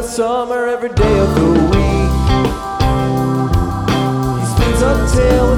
the summer every day of the week. He spins up tail